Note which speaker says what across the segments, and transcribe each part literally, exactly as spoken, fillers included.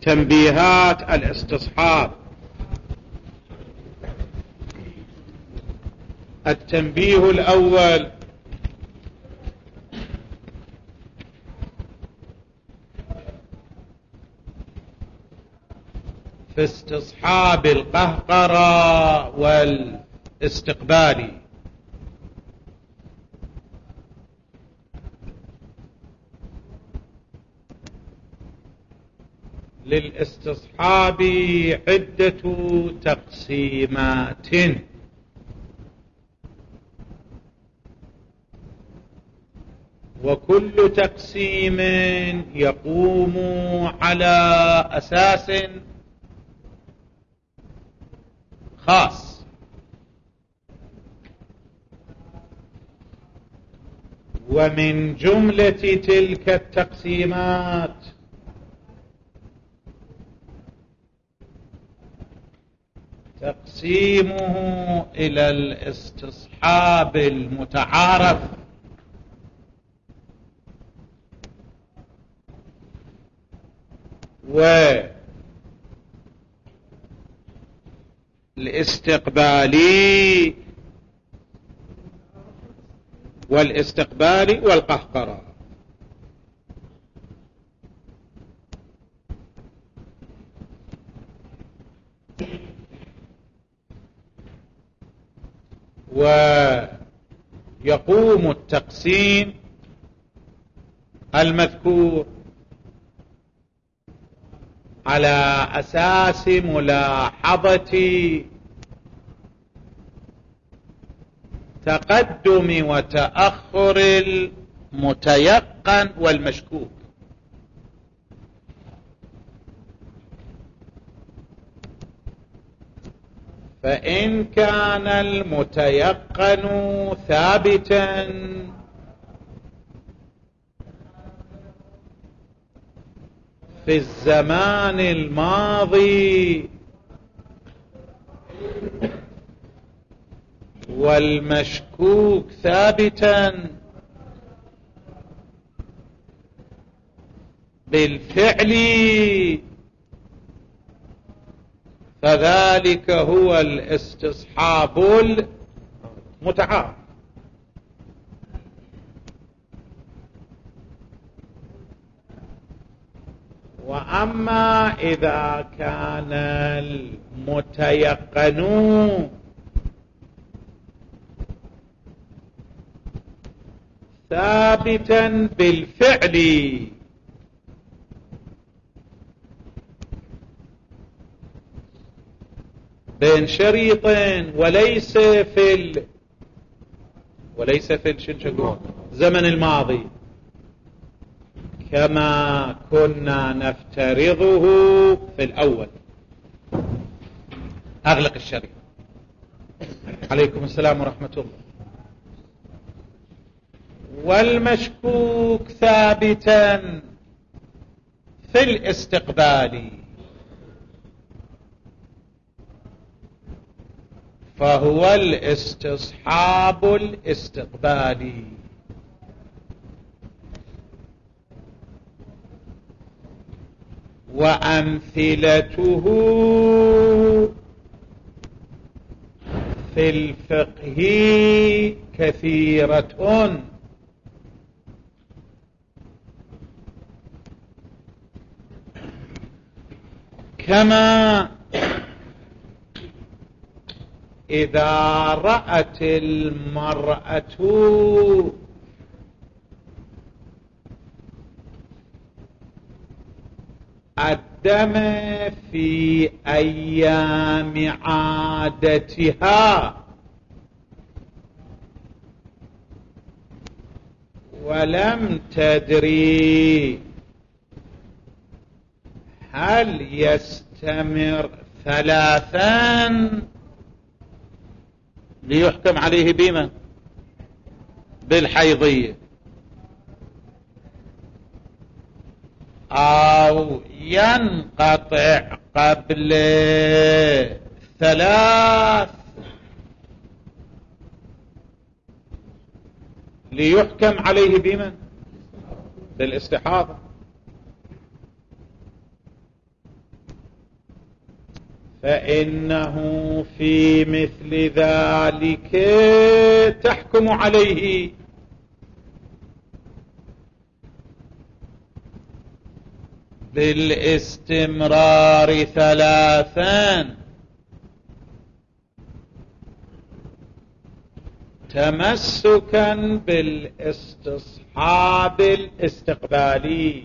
Speaker 1: تنبيهات الاستصحاب. التنبيه الأول: في استصحاب القهقرة والاستقبال. للاستصحاب عدة تقسيمات، وكل تقسيم يقوم على أساس خاص. ومن جملة تلك التقسيمات تقسيمه إلى الاستصحاب المتعارف، والاستقبالي والاستقبالي والقهقرة. ويقوم التقسيم المذكور على أساس ملاحظة تقدم وتأخر المتيقن والمشكوك. فإن كان المتيقن ثابتا في الزمان الماضي والمشكوك ثابتا بالفعل، فذلك هو الاستصحاب المتعارف. وأما إذا كان المتيقن ثابتا بالفعل بين شريطين وليس في ال... وليس في الشنشقون زمن الماضي، كما كنا نفترضه في الأول. أغلق الشريط. عليكم السلام ورحمة الله. والمشكوك ثابتا في الاستقبال، فهو الاستصحاب الاستقبالي. وأمثلته في الفقه كثيرة، كما إذا رأت المرأة الدم في أيام عادتها ولم تدري هل يستمر ثلاثا ليحكم عليه بما بالحيضية، أو ينقطع قبل ثلاث ليحكم عليه بما بالاستحاضة. فإنه في مثل ذلك تحكم عليه بالاستمرار ثلاثا تمسكا بالاستصحاب الاستقبالي.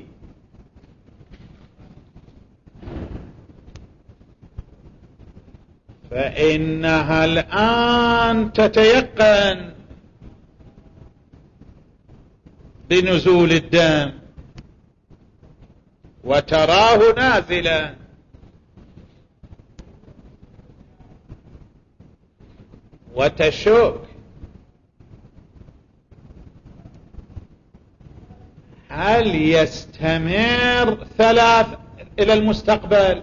Speaker 1: فإنها الآن تتيقن بنزول الدم وتراه نازلا، وتشك هل يستمر ثلاث إلى المستقبل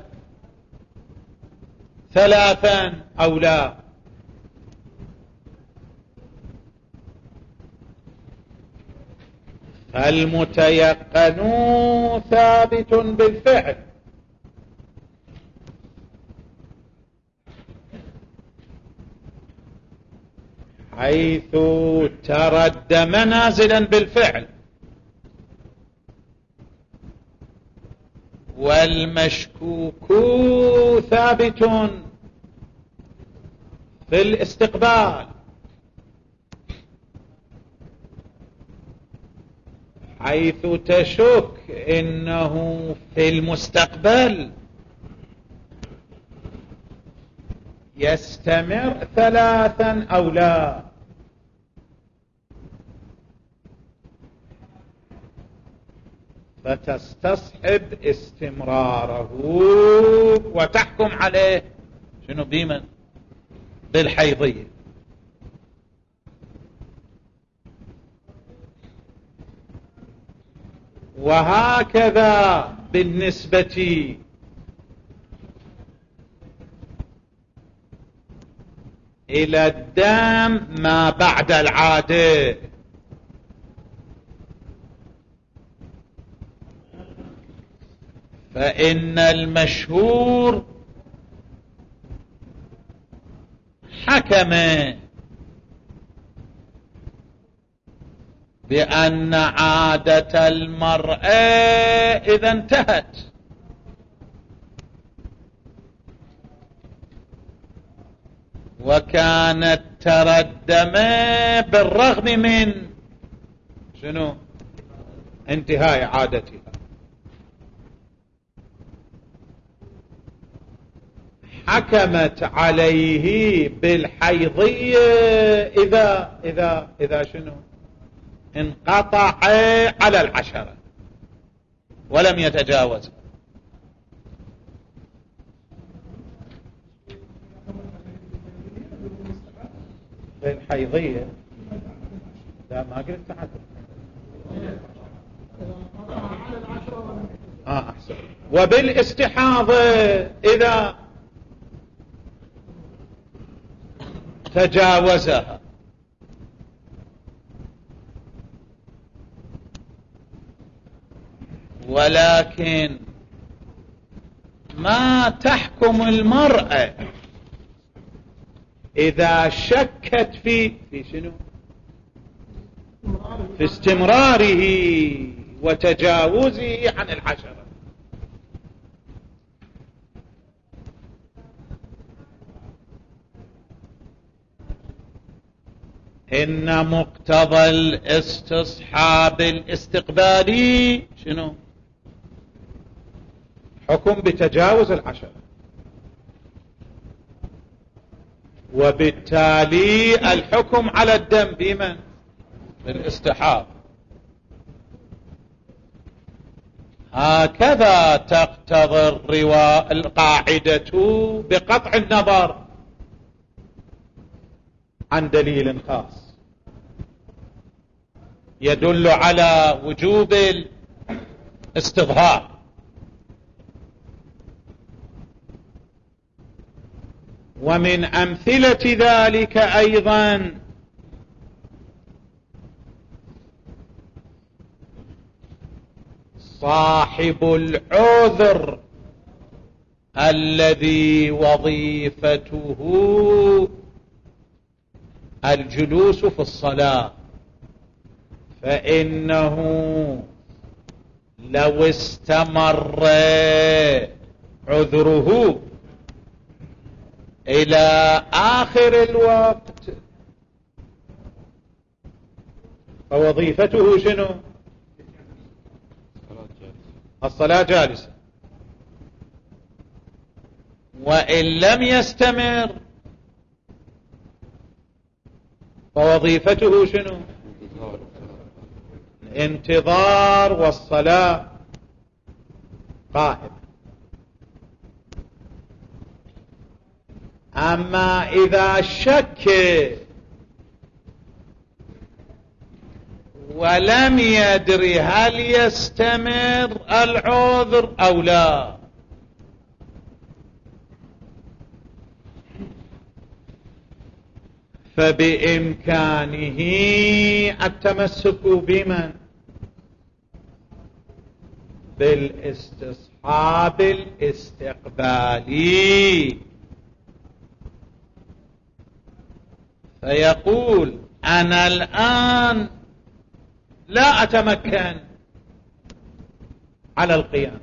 Speaker 1: ثلاثا أو لا. فالمتيقن ثابت بالفعل، حيث ترى الدم نازلا بالفعل، والمشكوك ثابت في الاستقبال، حيث تشك إنه في المستقبل يستمر ثلاثا أو لا. فتستصحب استمراره وتحكم عليه شنو بمن؟ بالحيضية. وهكذا بالنسبة إلى الدم ما بعد العادة، فإن المشهور حكم بأن عادة المرأة إذا انتهت وكانت ترى الدم بالرغم من شنو؟ انتهاء عادتها، حكمت عليه بالحيضية إذا إذا إذا شنو؟ انقطع على العشرة ولم يتجاوز. بالحيضية لا ما قلت تعدد. آه أحسن. وبالاستحاضة إذا تجاوزها، ولكن ما تحكم المرأة إذا شكت في في شنو؟ في استمراره وتجاوزه عن العشرة. إن مقتضى الاستصحاب الاستقبالي شنو؟ حكم بتجاوز العشرة، وبالتالي الحكم على الدم بمن؟ بالاستحاب. هكذا تقتضي الروا... القاعدة بقطع النظر عن دليل خاص يدل على وجوب الاستظهار. ومن أمثلة ذلك أيضا صاحب العذر الذي وظيفته الجلوس في الصلاة، فإنه لو استمر عذره إلى آخر الوقت فوظيفته شنو؟ الصلاة جالسة. وإن لم يستمر فوظيفته شنو؟ الانتظار والصلاة قائمة. أما إذا شك ولم يدري هل يستمر العذر أو لا، فبإمكانه التمسك بمن؟ بالاستصحاب الاستقبالي، فيقول أنا الآن لا أتمكن على القيام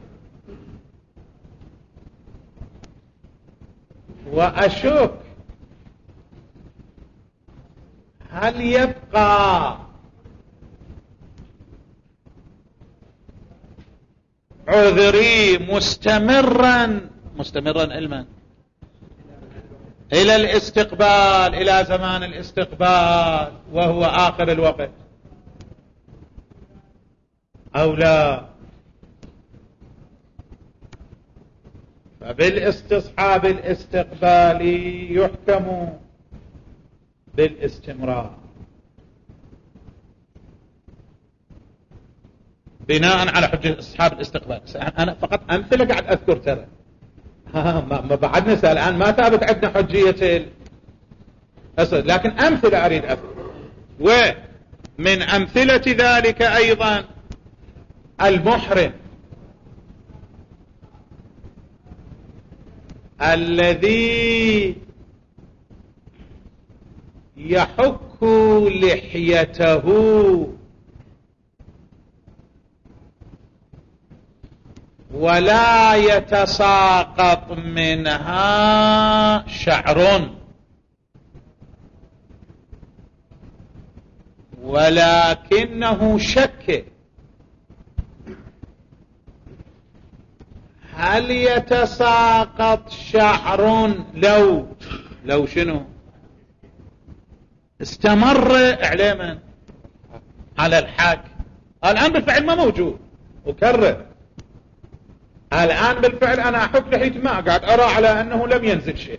Speaker 1: وأشك هل يبقى عذري مستمرا مستمرا علما إلى الاستقبال، إلى زمان الاستقبال وهو آخر الوقت أو لا؟ فبالاستصحاب الاستقبالي يحكم بالاستمرار بناء على حجة استصحاب الاستقبال. أنا فقط أمثلة قاعد أذكر ترى، ما بعد نسأل الآن ما ثابت عندنا حجية الأسد، لكن أمثلة أريد أذكر. ومن أمثلة ذلك أيضا المحرم الذي يحك لحيته ولا يتساقط منها شعر، ولكنه شك هل يتساقط شعر لو لو شنو استمر عليه على الحاك. الآن بالفعل ما موجود، أكرر الآن بالفعل أنا أحك لحيتي ما قاعد أرى على أنه لم ينزل شيء،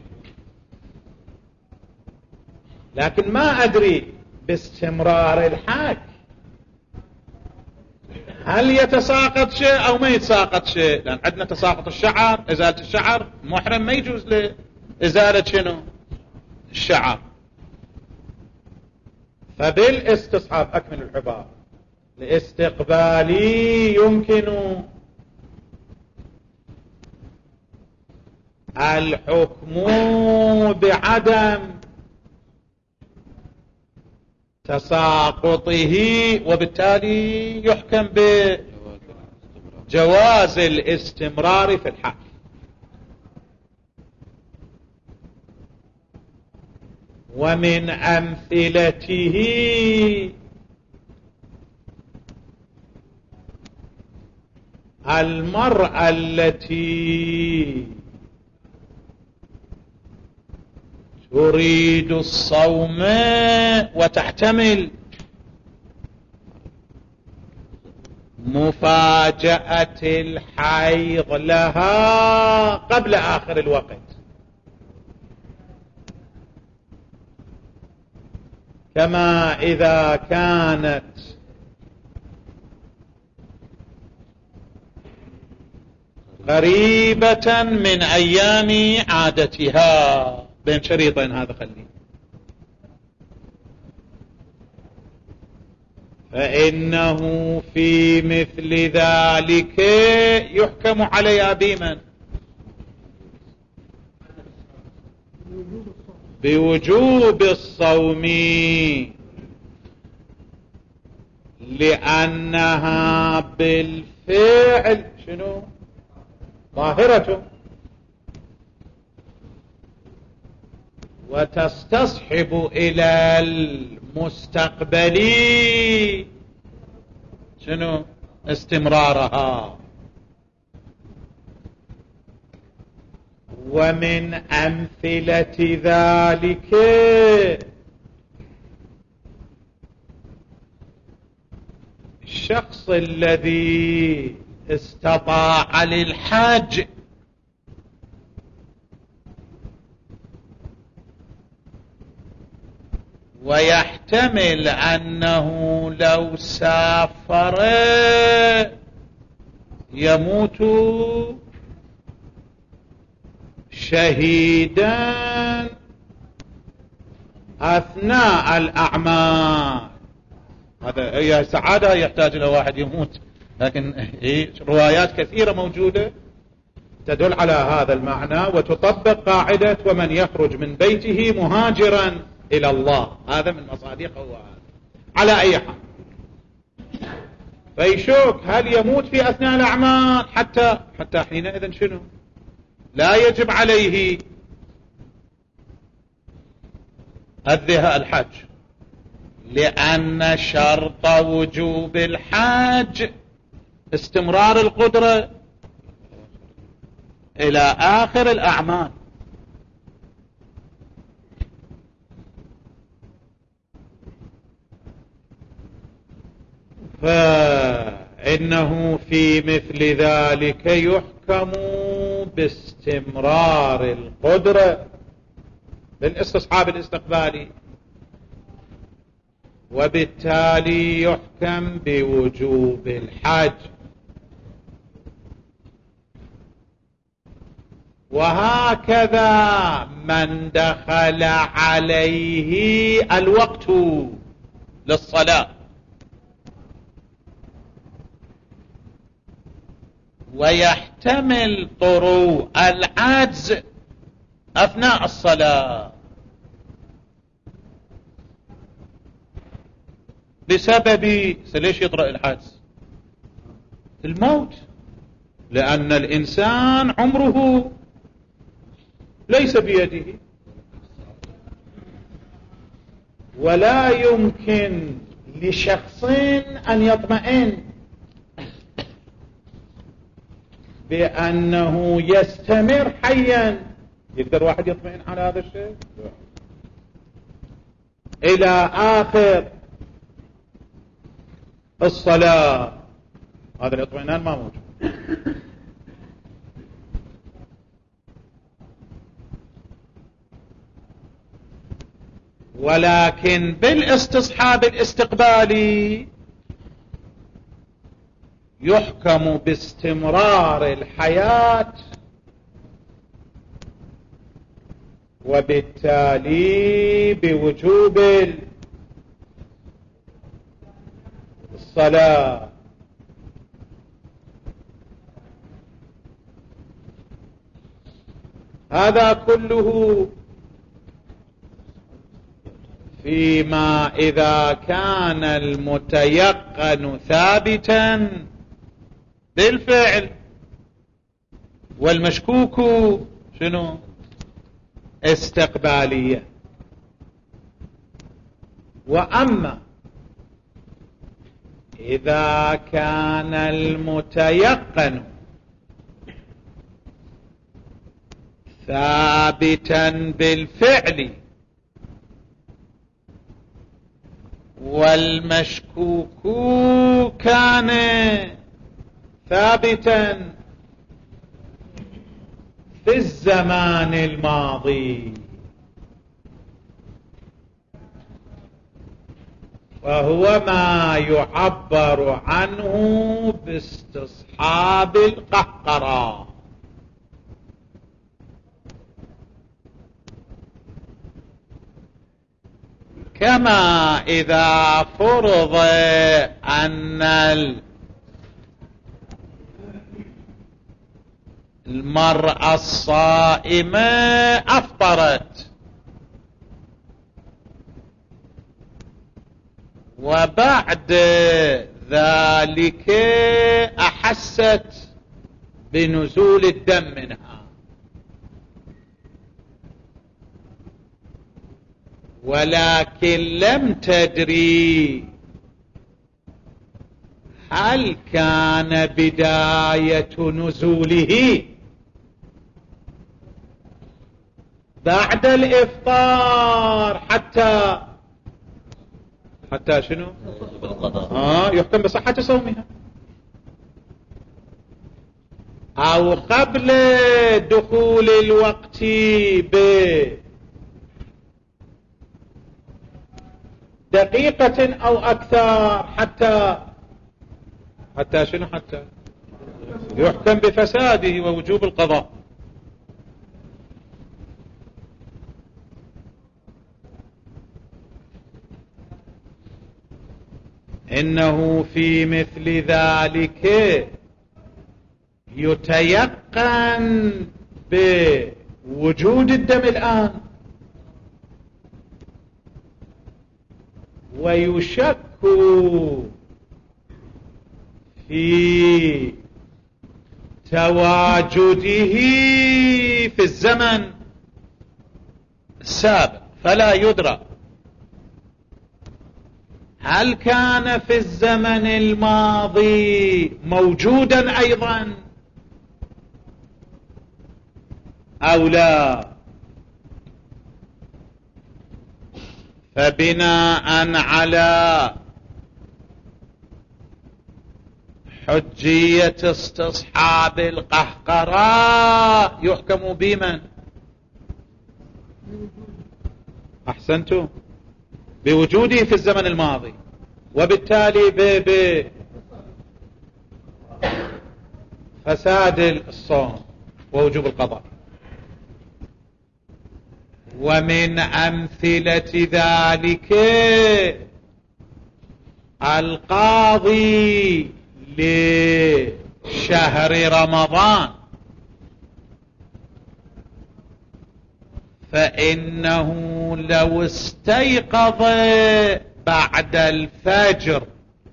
Speaker 1: لكن ما أدري باستمرار الحاك هل يتساقط شيء أو ما يتساقط شيء. لأن عندنا تساقط الشعر، إزالة الشعر، محرم ما يجوز لإزالة شنو الشعر. فبالاستصحاب أكمل العبارة الاستقبالي يمكن الحكم بعدم تساقطه، وبالتالي يحكم بجواز الاستمرار في الحال. ومن أمثلته المرأة التي تريد الصوم وتحتمل مفاجأة الحيض لها قبل آخر الوقت، كما إذا كانت قريبة من أيام عادتها. بين شريطين هذا خليه. فإنه في مثل ذلك يحكم عليها بمن؟ بوجوب الصوم لأنها بالفعل شنو ظاهرة وتستصحب إلى المستقبل شنو استمرارها. ومن أمثلة ذلك الشخص الذي استطاع للحج ويحتمل أنه لو سافر يموت شهيدا أثناء الأعمال. هذا هي سعادة يحتاج إلى واحد يموت، لكن هي روايات كثيرة موجودة تدل على هذا المعنى وتطبق قاعدة ومن يخرج من بيته مهاجرا إلى الله، هذا من مصادقه وهذا. على أي حال فيشوك هل يموت في أثناء الأعمال حتى حتى حينئذ شنو لا يجب عليه الذهاب الحج، لأن شرط وجوب الحج استمرار القدرة إلى آخر الأعمال. فإنه في مثل ذلك يحكم باستمرار القدرة بالاستصحاب الاستقبالي، وبالتالي يحكم بوجوب الحج. وهكذا من دخل عليه الوقت للصلاة ويحتمل طروء العجز أثناء الصلاة بسبب ليش يطرأ العجز؟ الموت، لأن الإنسان عمره ليس بيده، ولا يمكن لشخص أن يطمئن بأنه يستمر حيا. يقدر واحد يطمئن على هذا الشيء إلى آخر الصلاة؟ هذا الاطمئنان ما موجود. ولكن بالاستصحاب الاستقبالي يحكم باستمرار الحياة، وبالتالي بوجوب الصلاة. هذا كله فيما إذا كان المتيقن ثابتا بالفعل والمشكوك شنو استقبالية. وأما إذا كان المتيقن ثابتا بالفعل والمشكوك كان ثابتا في الزمان الماضي، وهو ما يعبر عنه باستصحاب القهقرة. كما إذا فرض أن المرأة الصائمة أفطرت وبعد ذلك أحست بنزول الدم منها، ولكن لم تدري هل كان بداية نزوله بعد الإفطار حتى حتى شنو؟ آه يحكم بصحة صومها، أو قبل دخول الوقت بدقيقة أو أكثر حتى حتى شنو؟ حتى يحكم بفساده ووجوب القضاء. إنه في مثل ذلك يتيقن بوجود الدم الآن ويشك في تواجده في الزمن السابق، فلا يدرى هل كان في الزمن الماضي موجودا أيضا أو لا. فبناء على حجية استصحاب القهقرة يحكم بمن؟ أحسنتم، بوجوده في الزمن الماضي، وبالتالي ب فساد الصوم ووجوب القضاء. ومن أمثلة ذلك القاضي لشهر رمضان، فإنه لو استيقظ بعد الفجر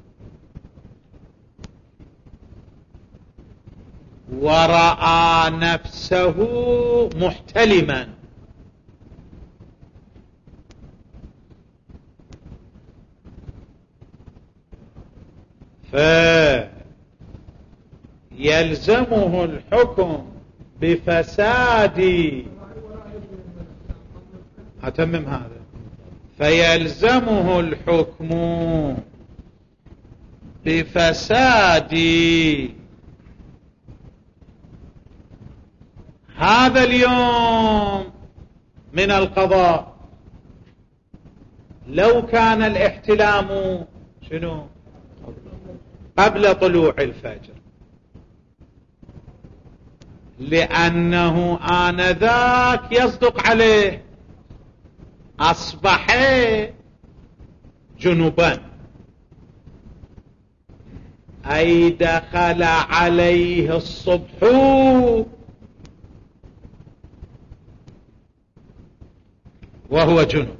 Speaker 1: ورأى نفسه محتلما فيلزمه الحكم بفساد، أتمم هذا، فيلزمه الحكم بفساد هذا اليوم من القضاء لو كان الاحتلام شنو؟ قبل طلوع الفجر، لأنه آنذاك يصدق عليه أصبح جنوبا، أي دخل عليه الصبح وهو جنوب،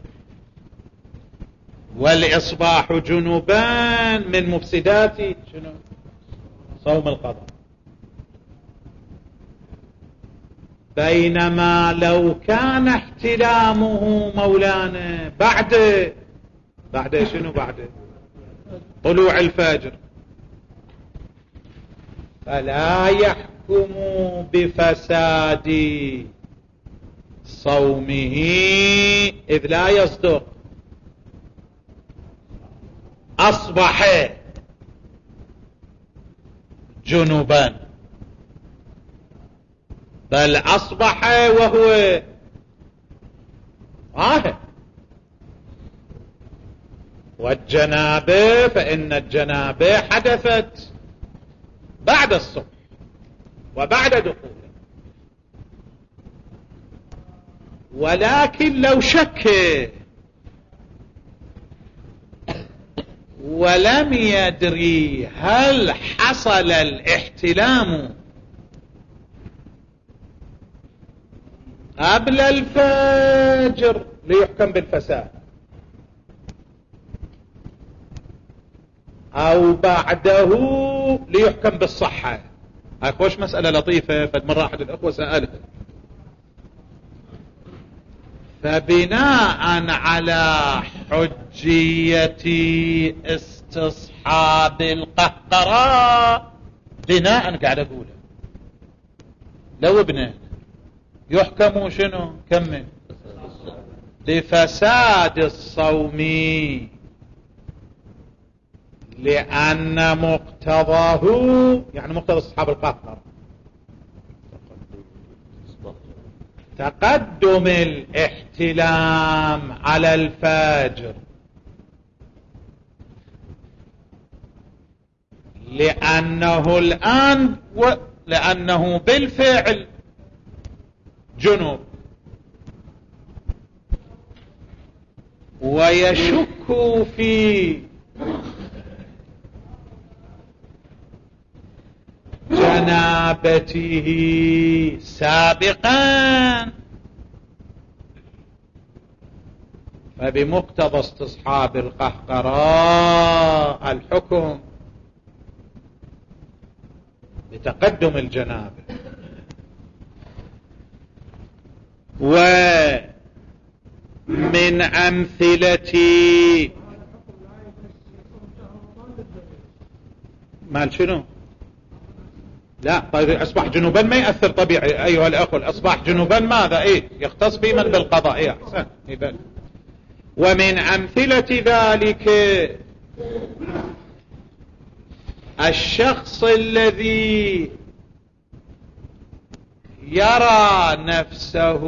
Speaker 1: والإصباح جنوبا من مفسدات شنو؟ صوم القضاء. بينما لو كان احتلامه مولانا بعد بعد شنو؟ بعد طلوع الفجر، فلا يحكم بفساد صومه إذ لا يصدق أصبح جنوبا، بل أصبح وهو طاهر. والجنابة فإن الجنابة حدثت بعد الصبح وبعد دخوله، ولكن لو شك ولم يدري هل حصل الاحتلام بعد الصبح أم لا، فإنه يحكم بفساد صومه. أحسنتم، بناء على حجية استصحاب القهقرة يحكم بمن؟ القاضي لشهر رمضان، فإنه لو استيقظ بعد الفجر ورأى نفسه محتلما، أي دخل عليه الصبح وهو جنوب، والإصباح جنوبا، قبل الفجر ليحكم بالفساد، أو بعده ليحكم بالصحة. هاي خوش مسألة لطيفة، فمرة أحد الأخوة سألها. فبناء على حجية استصحاب القهقراء، بناء قاعد أقوله لو ابنه يحكم شنو؟ كمل. لفساد الصوم، لأن مقتضاه يعني مقتضى استصحاب القهقراء تقدم الاحتلام على الفجر، لأنه الآن و... لأنه بالفعل جنوب، ويشك في جنابته سابقا، فبمقتضى استصحاب القهقراء الحكم بتقدم الجنابه. ومن أمثلة مال شنو؟ لا طيب أصبح جنوبا ما يأثر طبيعي أيها الأخوة، أصبح جنوبا ماذا؟ إيه يختص بمن بالقضاء. إيه أحسن. إيه. ومن أمثلة ذلك الشخص الذي يرى نفسه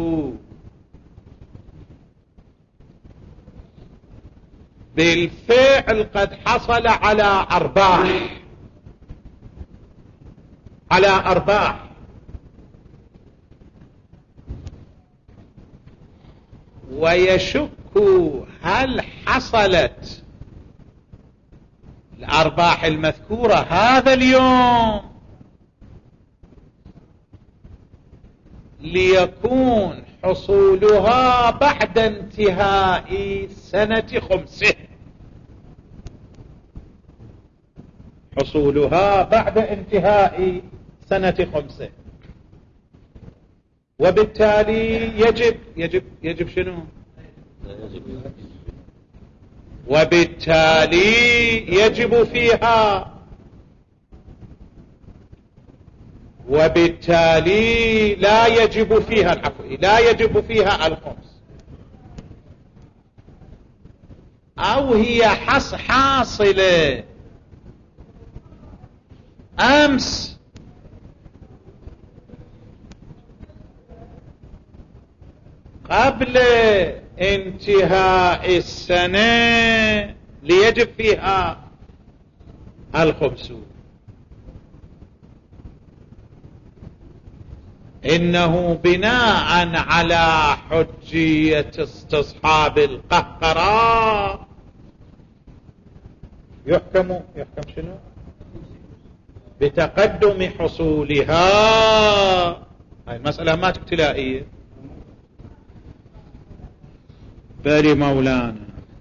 Speaker 1: بالفعل قد حصل على أرباح على أرباح ويشك هل حصلت الأرباح المذكورة هذا اليوم ليكون حصولها بعد انتهاء سنة خمسه، حصولها بعد انتهاء سنة خمسه، وبالتالي يجب يجب يجب شنو؟ وبالتالي يجب فيها وبالتالي لا يجب فيها العفو لا يجب فيها الخمس، أو هي حص حاصلة أمس قبل انتهاء السنة ليجب فيها الخمسون. إنه بناء على حجية استصحاب القهقراء يحكم يحكم شنو؟ بتقدم حصولها. هاي المسألة ما ابتلائية. باري مولانا.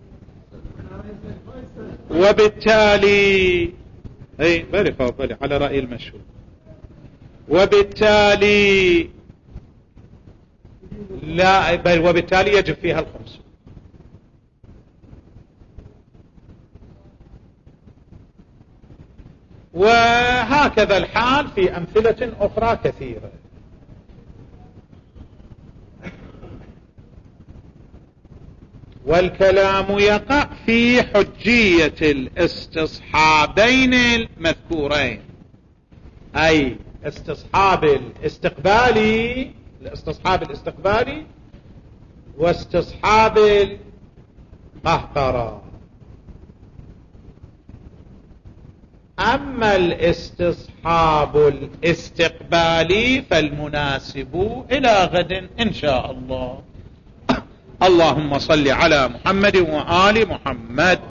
Speaker 1: وبالتالي اي باري فوق على رأي المشهور، وبالتالي لا بل وبالتالي يجب فيها الخمس. وهكذا الحال في أمثلة أخرى كثيرة. والكلام يقع في حجية الاستصحابين المذكورين، أي استصحاب الاستقبالي الاستصحاب الاستقبالي واستصحاب القهقرة. أما الاستصحاب الاستقبالي فالمناسب إلى غد إن شاء الله. اللهم صل على محمد وآل محمد.